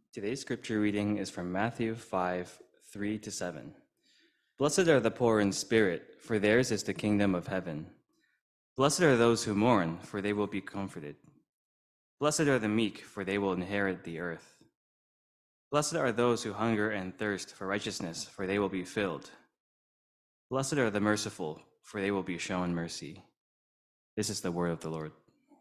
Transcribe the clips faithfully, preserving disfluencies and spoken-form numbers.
Today's scripture reading is from Matthew five, three to seven. Blessed are the poor in spirit, for theirs is the kingdom of heaven. Blessed are those who mourn, for they will be comforted. Blessed are the meek, for they will inherit the earth. Blessed are those who hunger and thirst for righteousness, for they will be filled. Blessed are the merciful, for they will be shown mercy. This is the word of the Lord.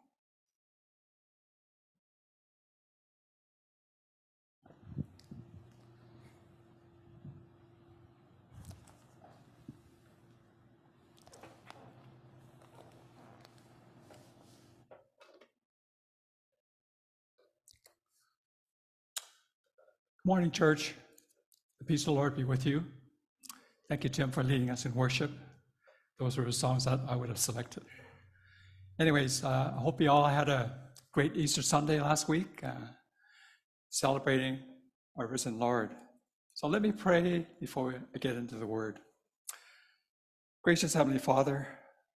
Morning, church. The peace of the Lord be with you. Thank you, Tim, for leading us in worship. Those were the songs that I would have selected. Anyways, uh, I hope you all had a great Easter Sunday last week, uh, celebrating our risen Lord. So let me pray before I get into the word. Gracious Heavenly Father,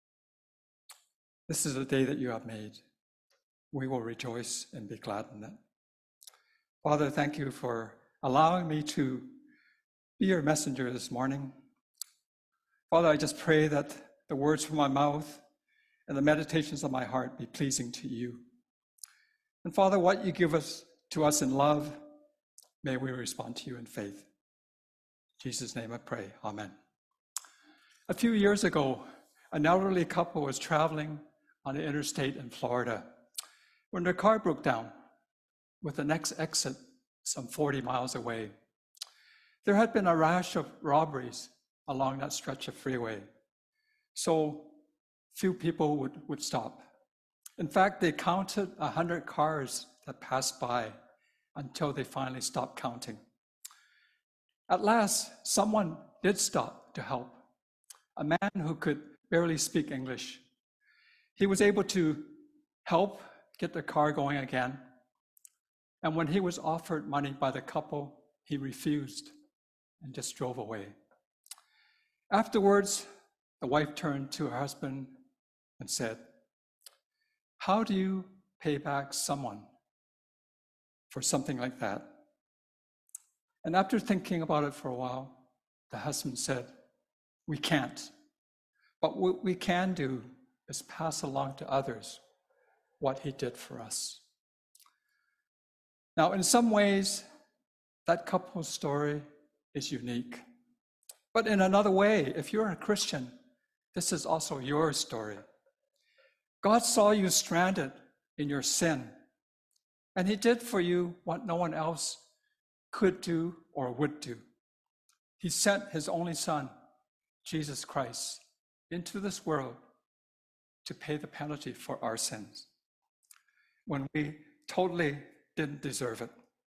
this is a day that you have made. We will rejoice and be glad in it. Father, thank you for allowing me to be your messenger this morning. Father, I just pray that the words from my mouth and the meditations of my heart be pleasing to you. And Father, what you give us to us in love, may we respond to you in faith. In Jesus' name I pray, amen. A few years ago, an elderly couple was traveling on the interstate in Florida when their car broke down with the next exit some forty miles away. There had been a rash of robberies along that stretch of freeway, so few people would, would stop. In fact, they counted one hundred cars that passed by until they finally stopped counting. At last, someone did stop to help, a man who could barely speak English. He was able to help get the car going again. And when he was offered money by the couple, he refused and just drove away. Afterwards, the wife turned to her husband and said, "How do you pay back someone for something like that?" And after thinking about it for a while, the husband said, "We can't. But what we can do is pass along to others what he did for us." Now, in some ways, that couple's story is unique. But in another way, if you're a Christian, this is also your story. God saw you stranded in your sin, and he did for you what no one else could do or would do. He sent his only son, Jesus Christ, into this world to pay the penalty for our sins when we totally didn't deserve it.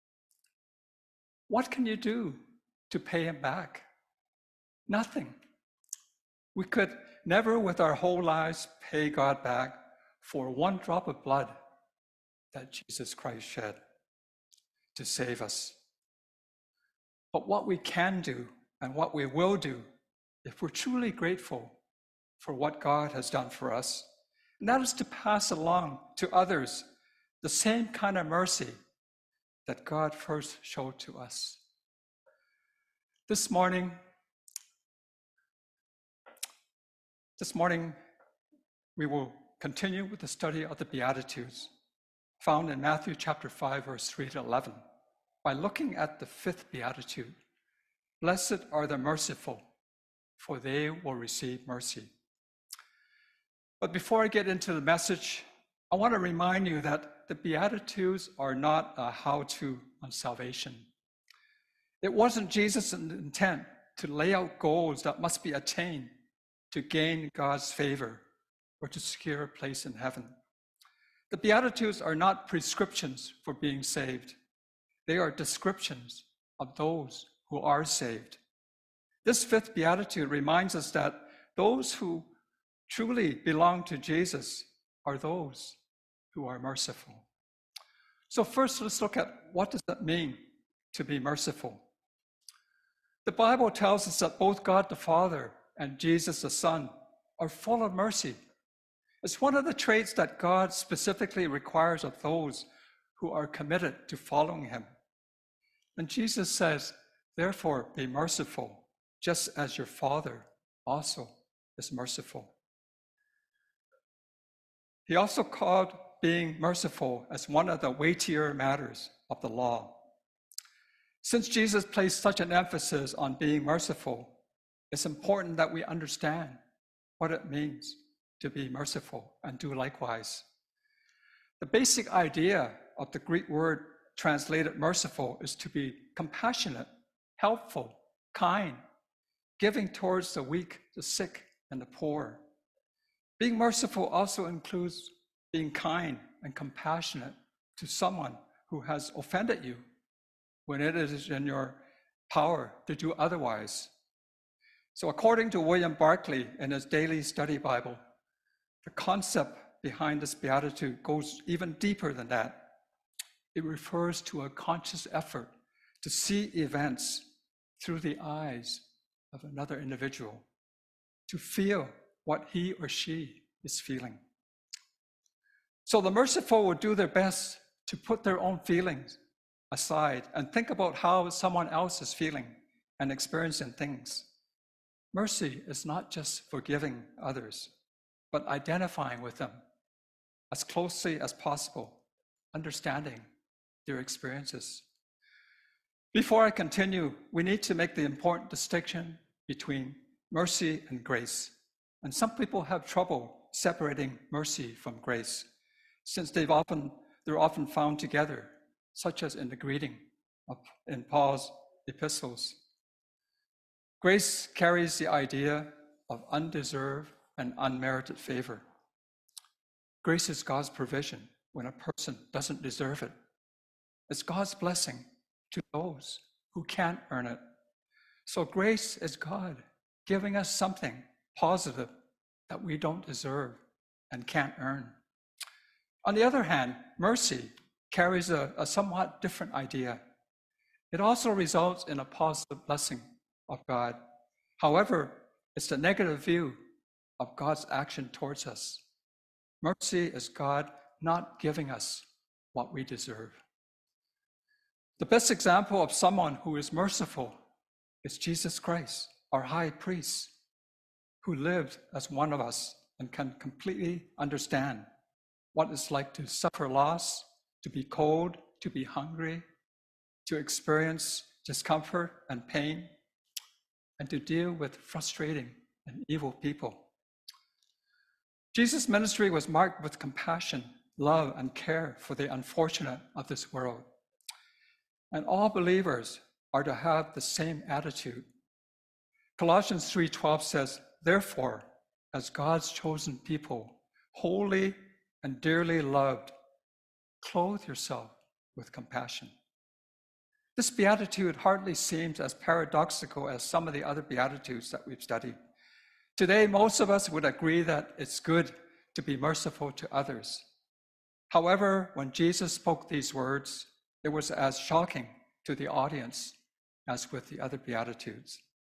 What can you do to pay him back? Nothing. We could never with our whole lives pay God back for one drop of blood that Jesus Christ shed to save us. But what we can do and what we will do, if we're truly grateful for what God has done for us, and that is to pass along to others the same kind of mercy that God first showed to us. This morning, this morning, we will continue with the study of the Beatitudes found in Matthew chapter five, verse three to eleven, by looking at the fifth Beatitude. Blessed are the merciful, for they will receive mercy. But before I get into the message, I want to remind you that the Beatitudes are not a how-to on salvation. It wasn't Jesus' intent to lay out goals that must be attained to gain God's favor or to secure a place in heaven. The Beatitudes are not prescriptions for being saved. They are descriptions of those who are saved. This fifth Beatitude reminds us that those who truly belong to Jesus are those who are merciful. So first, let's look at what does that mean to be merciful. The Bible tells us that both God the Father and Jesus the Son are full of mercy. It's one of the traits that God specifically requires of those who are committed to following him. And Jesus says, therefore, be merciful, just as your Father also is merciful. He also called being merciful as one of the weightier matters of the law. Since Jesus placed such an emphasis on being merciful, it's important that we understand what it means to be merciful and do likewise. The basic idea of the Greek word translated merciful is to be compassionate, helpful, kind, giving towards the weak, the sick, and the poor. Being merciful also includes being kind and compassionate to someone who has offended you when it is in your power to do otherwise. So according to William Barclay in his Daily Study Bible, the concept behind this beatitude goes even deeper than that. It refers to a conscious effort to see events through the eyes of another individual, to feel what he or she is feeling. So the merciful will do their best to put their own feelings aside and think about how someone else is feeling and experiencing things. Mercy is not just forgiving others, but identifying with them as closely as possible, understanding their experiences. Before I continue, we need to make the important distinction between mercy and grace. And some people have trouble separating mercy from grace, since they've often, they're often found together, such as in the greeting of, in Paul's epistles. Grace carries the idea of undeserved and unmerited favor. Grace is God's provision when a person doesn't deserve it. It's God's blessing to those who can't earn it. So grace is God giving us something positive that we don't deserve and can't earn. On the other hand, mercy carries a, a somewhat different idea. It also results in a positive blessing of God. However, it's the negative view of God's action towards us. Mercy is God not giving us what we deserve. The best example of someone who is merciful is Jesus Christ, our high priest, who lived as one of us and can completely understand what it's like to suffer loss, to be cold, to be hungry, to experience discomfort and pain, and to deal with frustrating and evil people. Jesus' ministry was marked with compassion, love, and care for the unfortunate of this world. And all believers are to have the same attitude. Colossians three twelve says, therefore, as God's chosen people, holy and dearly loved, clothe yourself with compassion. This beatitude hardly seems as paradoxical as some of the other beatitudes that we've studied. Today, most of us would agree that it's good to be merciful to others. However, when Jesus spoke these words, it was as shocking to the audience as with the other beatitudes.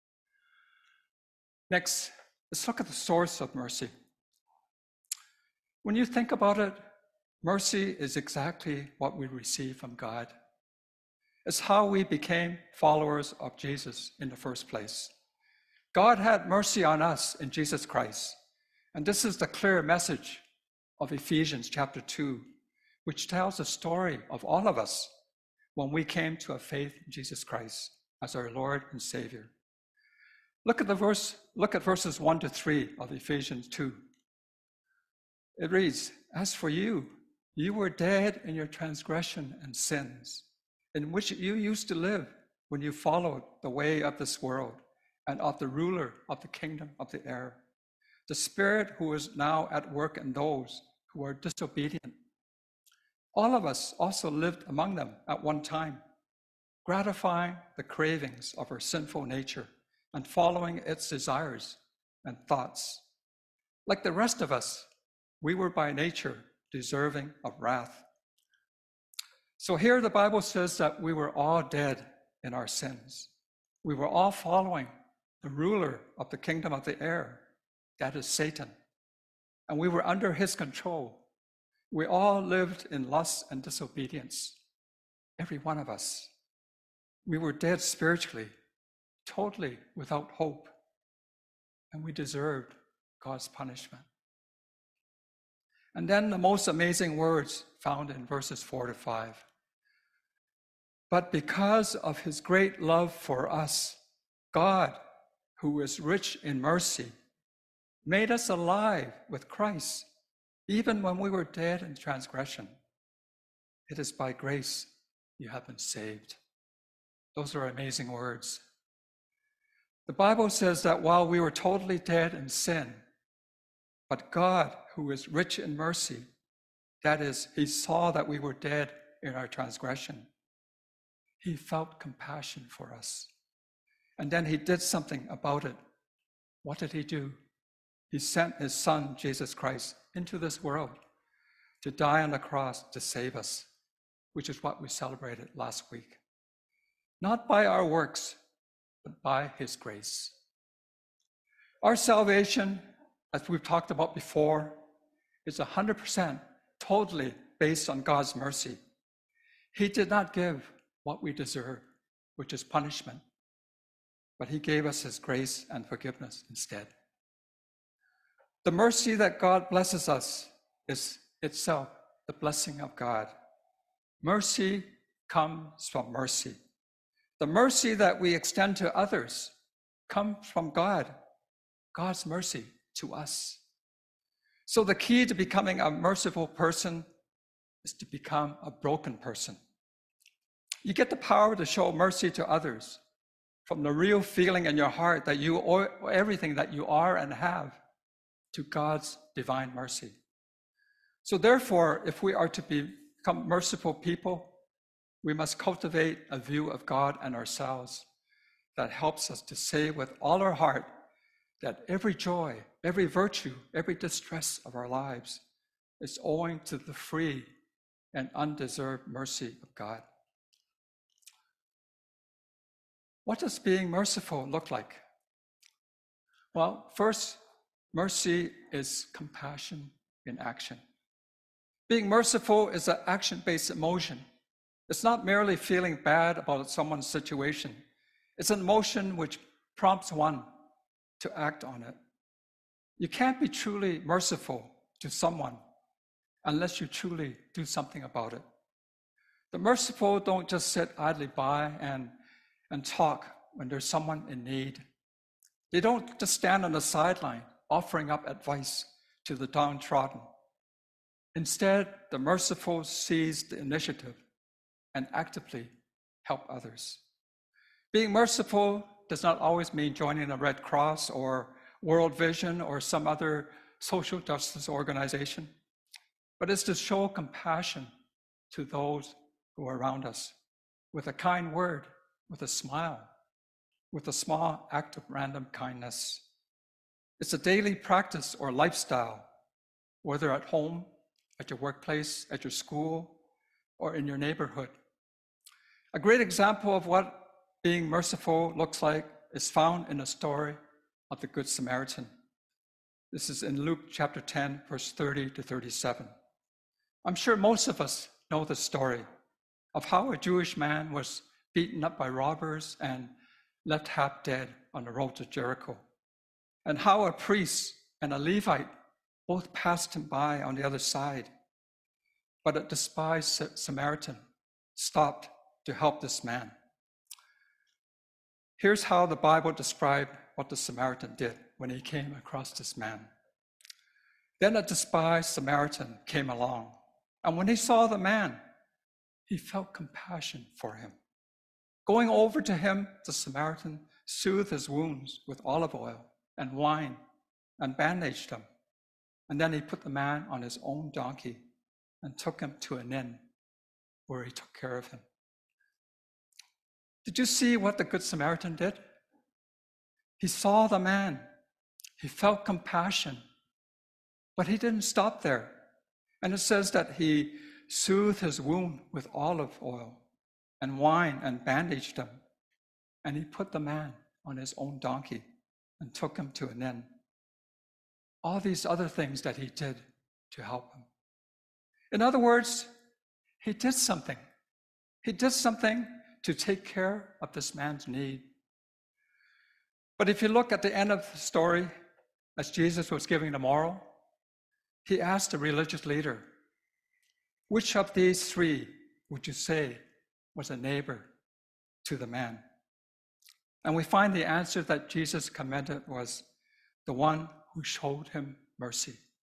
Next, let's look at the source of mercy. When you think about it, mercy is exactly what we receive from God. It's how we became followers of Jesus in the first place. God had mercy on us in Jesus Christ. And this is the clear message of Ephesians chapter two, which tells the story of all of us when we came to a faith in Jesus Christ as our Lord and Savior. Look at the verse, look at verses one to three of Ephesians two. It reads, as for you, you were dead in your transgression and sins, in which you used to live when you followed the way of this world and of the ruler of the kingdom of the air, the spirit who is now at work in those who are disobedient. All of us also lived among them at one time, gratifying the cravings of our sinful nature and following its desires and thoughts. Like the rest of us, we were by nature deserving of wrath. So here the Bible says that we were all dead in our sins. We were all following the ruler of the kingdom of the air, that is Satan, and we were under his control. We all lived in lust and disobedience, every one of us. We were dead spiritually, totally without hope, and we deserved God's punishment. And then the most amazing words found in verses four to five. But because of his great love for us, God, who is rich in mercy, made us alive with Christ, even when we were dead in transgression. It is by grace you have been saved. Those are amazing words. The Bible says that while we were totally dead in sin, but God, who is rich in mercy, that is, he saw that we were dead in our transgression. He felt compassion for us. And then he did something about it. What did he do? He sent his son, Jesus Christ, into this world to die on the cross to save us, which is what we celebrated last week. Not by our works, but by his grace. Our salvation, as we've talked about before, is one hundred percent totally based on God's mercy. He did not give what we deserve, which is punishment, but he gave us his grace and forgiveness instead. The mercy that God blesses us is itself the blessing of God. Mercy comes from mercy. The mercy that we extend to others comes from God, God's mercy to us. So the key to becoming a merciful person is to become a broken person. You get the power to show mercy to others from the real feeling in your heart that you owe everything that you are and have to God's divine mercy. So therefore, if we are to become merciful people, we must cultivate a view of God and ourselves that helps us to say with all our heart that every joy, every virtue, every distress of our lives is owing to the free and undeserved mercy of God. What does being merciful look like? Well, first, mercy is compassion in action. Being merciful is an action-based emotion. It's not merely feeling bad about someone's situation. It's an emotion which prompts one to act on it. You can't be truly merciful to someone unless you truly do something about it. The merciful don't just sit idly by and, and talk when there's someone in need. They don't just stand on the sideline offering up advice to the downtrodden. Instead, the merciful seize the initiative and actively help others. Being merciful does not always mean joining the Red Cross or World Vision or some other social justice organization, but it's to show compassion to those who are around us with a kind word, with a smile, with a small act of random kindness. It's a daily practice or lifestyle, whether at home, at your workplace, at your school, or in your neighborhood. A great example of what being merciful looks like is found in the story of the Good Samaritan. This is in Luke chapter ten, verse thirty to thirty-seven. I'm sure most of us know the story of how a Jewish man was beaten up by robbers and left half dead on the road to Jericho, and how a priest and a Levite both passed him by on the other side. But a despised Samaritan stopped to help this man. Here's how the Bible described what the Samaritan did when he came across this man. Then a despised Samaritan came along, and when he saw the man, he felt compassion for him. Going over to him, the Samaritan soothed his wounds with olive oil and wine and bandaged him. And then he put the man on his own donkey and took him to an inn where he took care of him. Did you see what the Good Samaritan did? He saw the man. He felt compassion. But he didn't stop there. And it says that he soothed his wound with olive oil and wine and bandaged him. And he put the man on his own donkey and took him to an inn. All these other things that he did to help him. In other words, he did something. He did something to take care of this man's need. But if you look at the end of the story, as Jesus was giving the moral, he asked the religious leader, which of these three would you say was a neighbor to the man? And we find the answer that Jesus commended was the one who showed him mercy.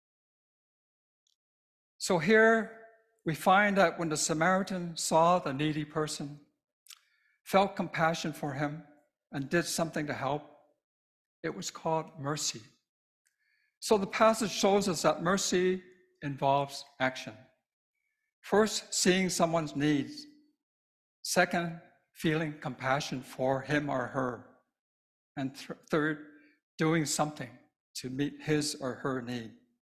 So here we find that when the Samaritan saw the needy person, felt compassion for him, and did something to help, it was called mercy. So the passage shows us that mercy involves action. First, seeing someone's needs. Second, feeling compassion for him or her. And th- third, doing something to meet his or her need.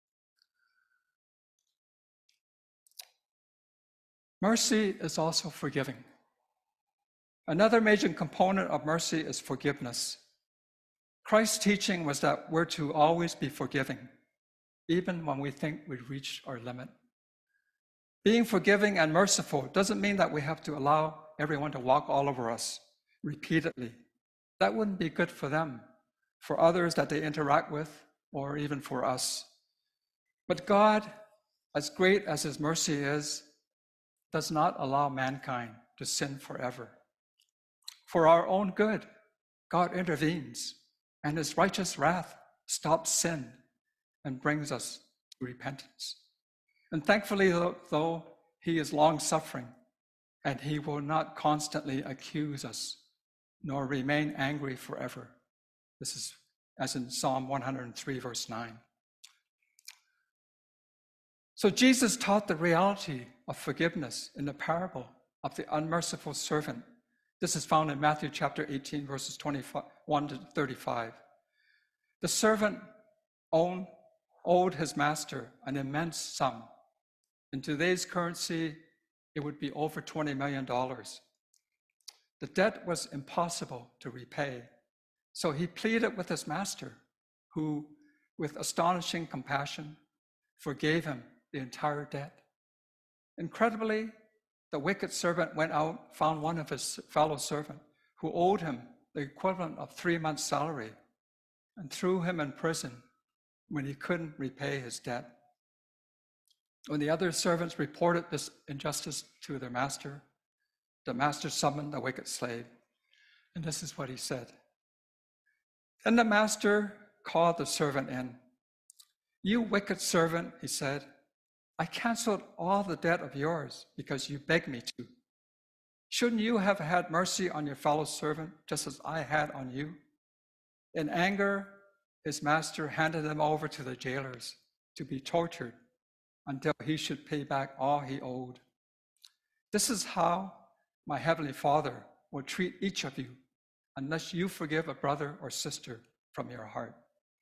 Mercy is also forgiving. Another major component of mercy is forgiveness. Christ's teaching was that we're to always be forgiving, even when we think we've reached our limit. Being forgiving and merciful doesn't mean that we have to allow everyone to walk all over us repeatedly. That wouldn't be good for them, for others that they interact with, or even for us. But God, as great as his mercy is, does not allow mankind to sin forever. For our own good, God intervenes, and his righteous wrath stops sin and brings us to repentance. And thankfully, though, he is long-suffering, and he will not constantly accuse us, nor remain angry forever. This is as in Psalm one hundred three, verse nine. So Jesus taught the reality of forgiveness in the parable of the unmerciful servant. This is found in Matthew chapter eighteen, verses twenty-one to thirty-five. The servant owned, owed his master an immense sum. In today's currency, it would be over twenty million dollars. The debt was impossible to repay, so he pleaded with his master, who, with astonishing compassion, forgave him the entire debt. Incredibly, the wicked servant went out, found one of his fellow servants who owed him the equivalent of three months' salary, and threw him in prison when he couldn't repay his debt. When the other servants reported this injustice to their master, the master summoned the wicked slave, and this is what he said. Then the master called the servant in. "You wicked servant," he said, "I canceled all the debt of yours because you begged me to. Shouldn't you have had mercy on your fellow servant just as I had on you?" In anger, his master handed him over to the jailers to be tortured until he should pay back all he owed. This is how my heavenly Father will treat each of you unless you forgive a brother or sister from your heart.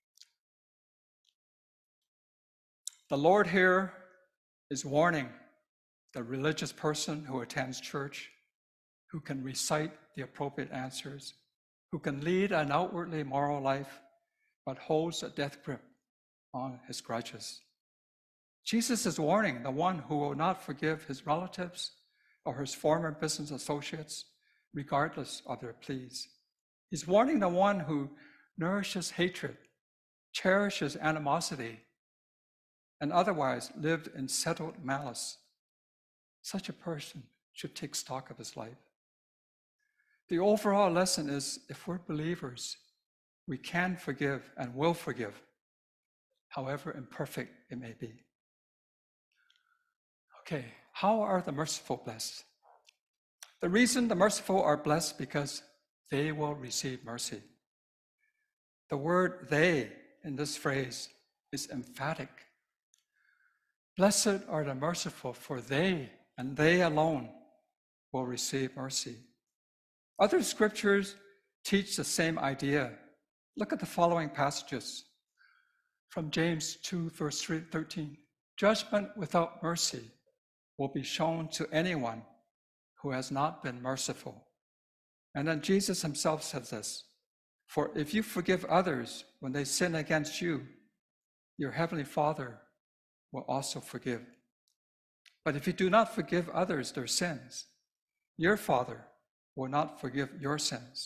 The Lord here is warning the religious person who attends church, who can recite the appropriate answers, who can lead an outwardly moral life, but holds a death grip on his grudges. Jesus is warning the one who will not forgive his relatives or his former business associates, regardless of their pleas. He's warning the one who nourishes hatred, cherishes animosity, and otherwise lived in settled malice. Such a person should take stock of his life. The overall lesson is, if we're believers, we can forgive and will forgive, however imperfect it may be. Okay, how are the merciful blessed? The reason the merciful are blessed because they will receive mercy. The word "they" in this phrase is emphatic. Blessed are the merciful, for they, and they alone, will receive mercy. Other scriptures teach the same idea. Look at the following passages from James two, verse thirteen. Judgment without mercy will be shown to anyone who has not been merciful. And then Jesus himself says this, "For if you forgive others when they sin against you, your heavenly Father will also forgive. But if you do not forgive others their sins, your Father will not forgive your sins.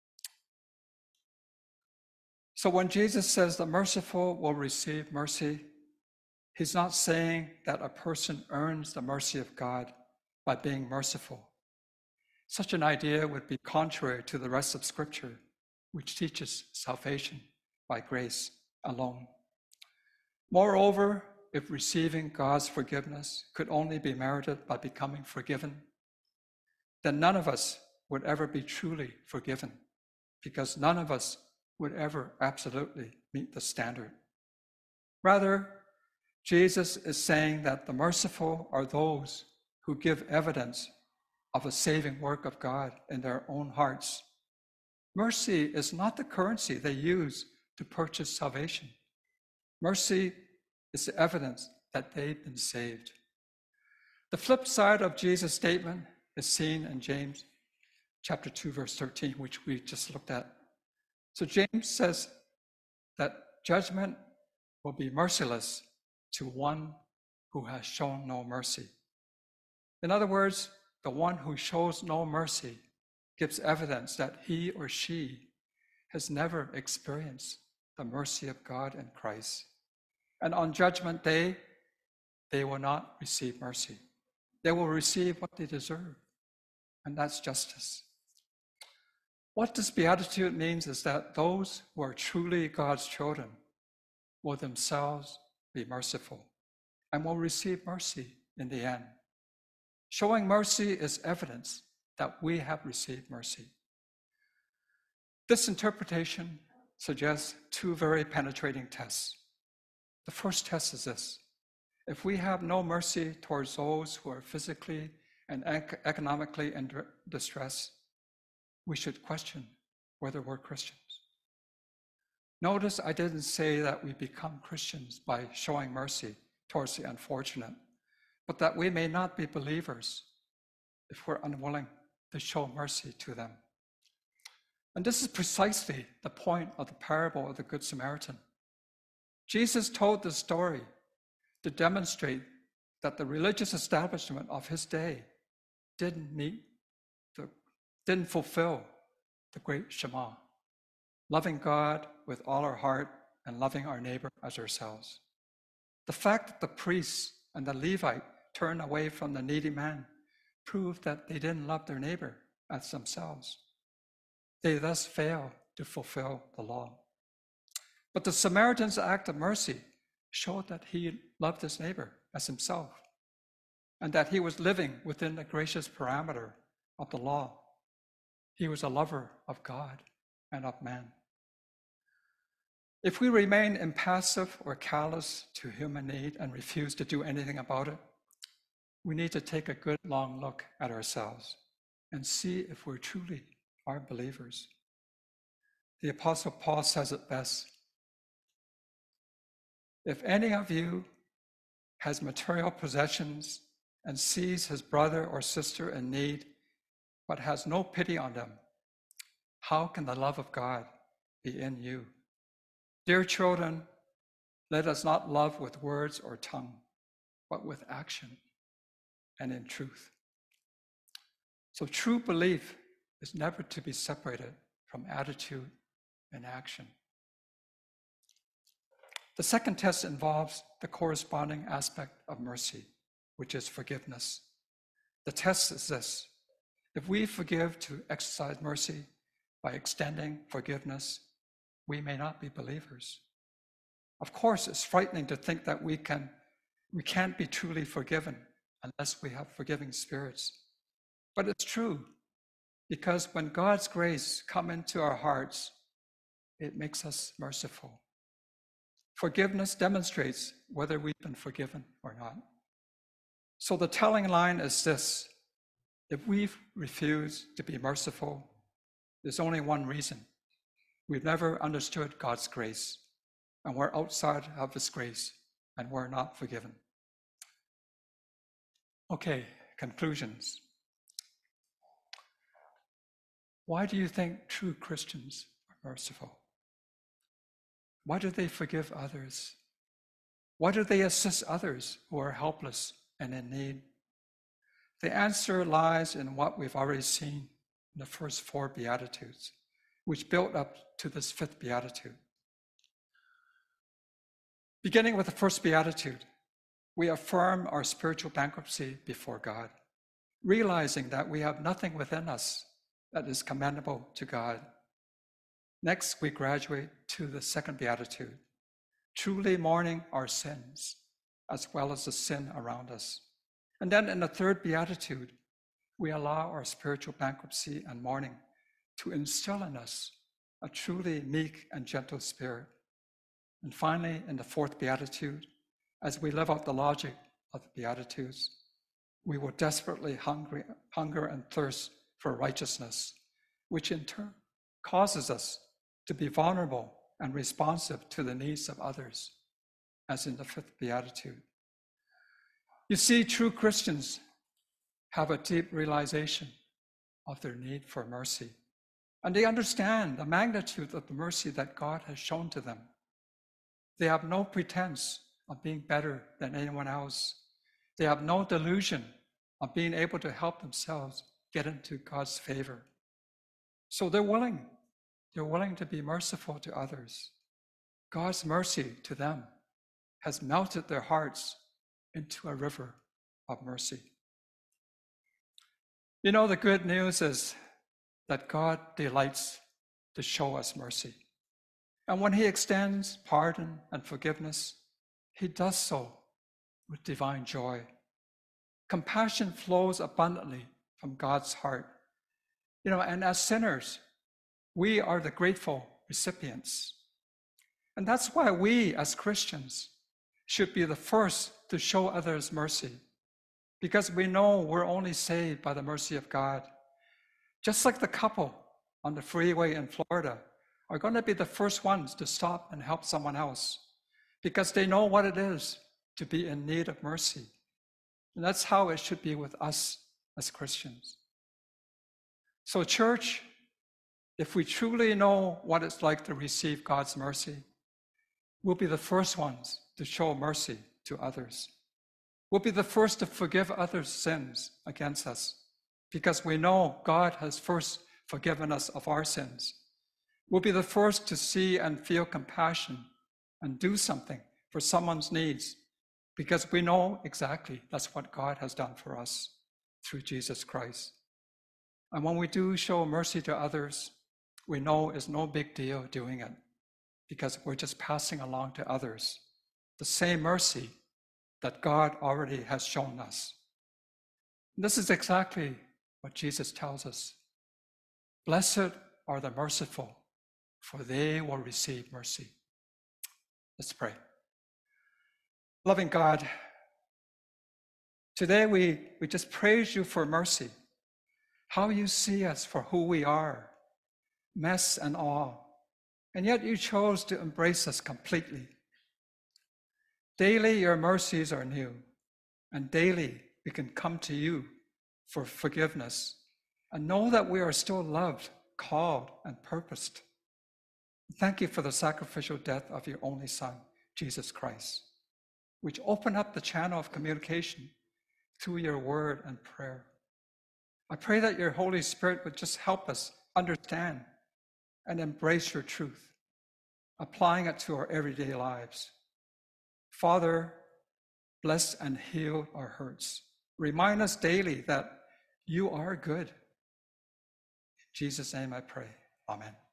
So when Jesus says the merciful will receive mercy, he's not saying that a person earns the mercy of God by being merciful. Such an idea would be contrary to the rest of Scripture, which teaches salvation by grace alone. Moreover, if receiving God's forgiveness could only be merited by becoming forgiven, then none of us would ever be truly forgiven, because none of us would ever absolutely meet the standard. Rather, Jesus is saying that the merciful are those who give evidence of a saving work of God in their own hearts. Mercy is not the currency they use to purchase salvation. Mercy is the evidence that they've been saved. The flip side of Jesus' statement is seen in James chapter two, verse thirteen, which we just looked at. So James says that judgment will be merciless to one who has shown no mercy. In other words, the one who shows no mercy gives evidence that he or she has never experienced the mercy of God in Christ. And on Judgment Day, they will not receive mercy. They will receive what they deserve, and that's justice. What this beatitude means is that those who are truly God's children will themselves be merciful and will receive mercy in the end. Showing mercy is evidence that we have received mercy. This interpretation suggests two very penetrating tests. The first test is this: if we have no mercy towards those who are physically and ec- economically in distress, we should question whether we're Christians. Notice I didn't say that we become Christians by showing mercy towards the unfortunate, but that we may not be believers if we're unwilling to show mercy to them. And this is precisely the point of the parable of the Good Samaritan. Jesus told this story to demonstrate that the religious establishment of his day didn't meet, the, didn't fulfill the great Shema, loving God with all our heart and loving our neighbor as ourselves. The fact that the priests and the Levite turned away from the needy man proved that they didn't love their neighbor as themselves. They thus failed to fulfill the law. But the Samaritan's act of mercy showed that he loved his neighbor as himself, and that he was living within the gracious parameter of the law. He was a lover of God and of man. If we remain impassive or callous to human need and refuse to do anything about it, we need to take a good long look at ourselves and see if we truly are believers. The Apostle Paul says it best: if any of you has material possessions and sees his brother or sister in need, but has no pity on them, how can the love of God be in you? Dear children, let us not love with words or tongue, but with action and in truth. So true belief is never to be separated from attitude and action. The second test involves the corresponding aspect of mercy, which is forgiveness. The test is this: if we forgive to exercise mercy by extending forgiveness, we may not be believers. Of course, it's frightening to think that we can, we can't be truly forgiven unless we have forgiving spirits. But it's true, because when God's grace comes into our hearts, it makes us merciful. Forgiveness demonstrates whether we've been forgiven or not. So the telling line is this: if we refuse to be merciful, there's only one reason: we've never understood God's grace, and we're outside of his grace, and we're not forgiven. Okay, conclusions. Why do you think true Christians are merciful? Why do they forgive others? Why do they assist others who are helpless and in need? The answer lies in what we've already seen in the first four Beatitudes, which built up to this fifth Beatitude. Beginning with the first Beatitude, we affirm our spiritual bankruptcy before God, realizing that we have nothing within us that is commendable to God. Next, we graduate to the second Beatitude, truly mourning our sins, as well as the sin around us. And then in the third Beatitude, we allow our spiritual bankruptcy and mourning to instill in us a truly meek and gentle spirit. And finally, in the fourth Beatitude, as we live out the logic of the Beatitudes, we will desperately hungry, hunger and thirst for righteousness, which in turn causes us to be vulnerable and responsive to the needs of others, as in the fifth Beatitude. You see, true Christians have a deep realization of their need for mercy, and they understand the magnitude of the mercy that God has shown to them. They have no pretense of being better than anyone else. They have no delusion of being able to help themselves get into God's favor. So they're willing. They're willing to be merciful to others. God's mercy to them has melted their hearts into a river of mercy. You know, the good news is that God delights to show us mercy. And when he extends pardon and forgiveness, he does so with divine joy. Compassion flows abundantly from God's heart. You know, and as sinners, we are the grateful recipients. And that's why we as Christians should be the first to show others mercy, because we know we're only saved by the mercy of God. Just like the couple on the freeway in Florida are going to be the first ones to stop and help someone else, because they know what it is to be in need of mercy. And that's how it should be with us as Christians. So, church, if we truly know what it's like to receive God's mercy, we'll be the first ones to show mercy to others. We'll be the first to forgive others' sins against us, because we know God has first forgiven us of our sins. We'll be the first to see and feel compassion and do something for someone's needs, because we know exactly that's what God has done for us through Jesus Christ. And when we do show mercy to others, we know it's no big deal doing it, because we're just passing along to others the same mercy that God already has shown us. And this is exactly what Jesus tells us. Blessed are the merciful, for they will receive mercy. Let's pray. Loving God, today we, we just praise you for mercy, how you see us for who we are, mess and all, and yet you chose to embrace us completely. Daily your mercies are new, and daily we can come to you for forgiveness and know that we are still loved, called, and purposed. Thank you for the sacrificial death of your only Son, Jesus Christ, which opened up the channel of communication through your word and prayer. I pray that your Holy Spirit would just help us understand and embrace your truth, applying it to our everyday lives. Father, bless and heal our hurts. Remind us daily that you are good. In Jesus' name I pray. Amen.